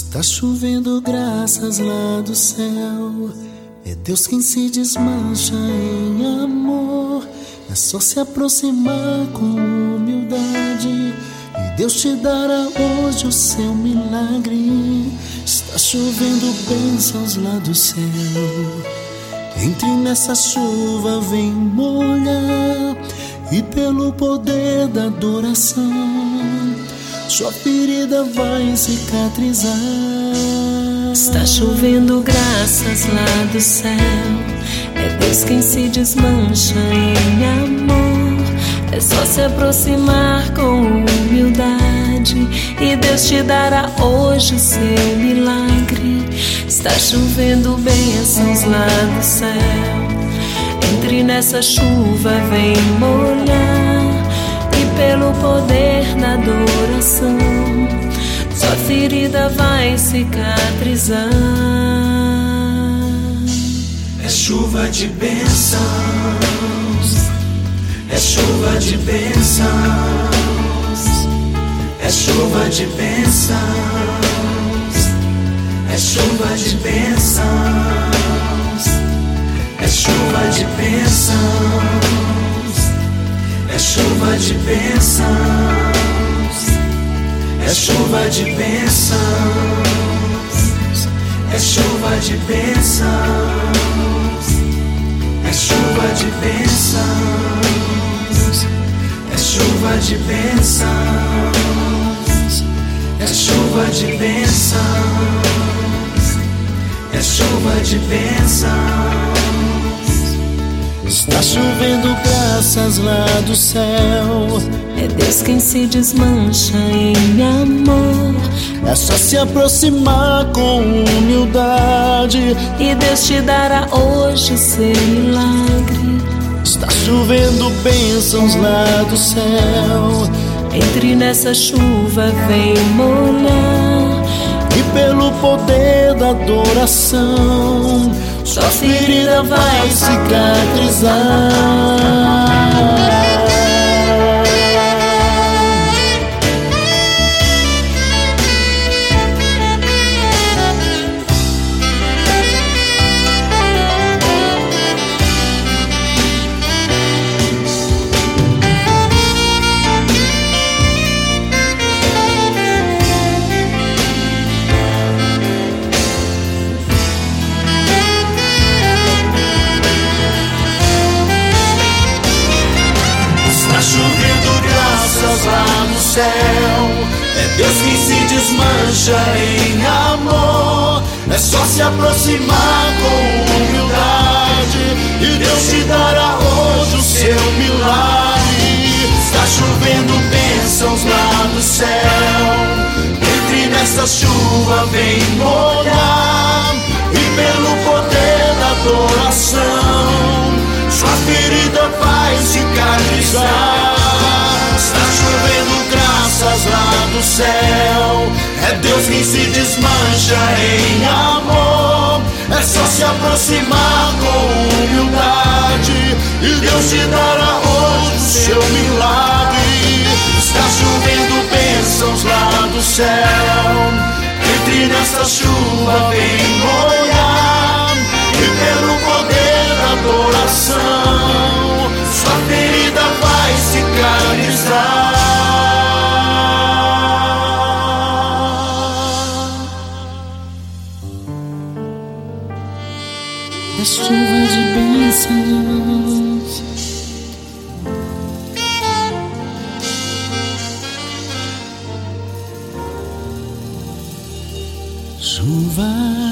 Tá chovendo graças lá do céu. É Deus quem se desmancha em amor. É só se aproximar com humildade e Deus te dará hoje o seu milagre. Está chovendo bênçãos lá do céu. Entre nessa chuva, vem molhar, e pelo poder da adoração sua ferida vai cicatrizar. Está chovendo graças lá do céu. É Deus quem se desmancha em amor. É só se aproximar com humildade e Deus te dará hoje o seu milagre. Está chovendo bênçãos lá do céu. Entre nessa chuva, vem molhar, e pelo poder da adoração sua ferida vai cicatrizar. É chuva de bênçãos, é chuva de bênçãos, é chuva de bênçãos, é chuva de bênçãos, é chuva de bênçãos, é chuva de bênçãos, é chuva de bênçãos, é chuva de bênçãos, é chuva de bênçãos, é chuva de bênçãos, é chuva de bênçãos, é chuva de bênçãos. Está chovendo graças lá do céu. É Deus quem se desmancha em amor. É só se aproximar com humildade e Deus te dará hoje o seu milagre. Está chovendo bênçãos lá do céu. Entre nessa chuva, vem molhar, e pelo poder da adoração sua ferida vai cicatrizar. Lá no céu, é Deus quem se desmancha em amor. É só se aproximar com humildade e Deus te dará hoje o seu milagre. Está chovendo bênçãos lá no céu. Entre nessa chuva, vem molhar, e pelo poder da adoração sua ferida vai cicatrizar. Está chovendo graças lá do céu. É Deus quem se desmancha em amor. É só se aproximar com humildade e Deus te dará hoje o seu milagre. Está chovendo bênçãos lá do céu. Entre nessa chuva, vem molhar, e pelo poder da adoração sua ferida vai cicatrizar. É chuva de bênçãos, chuva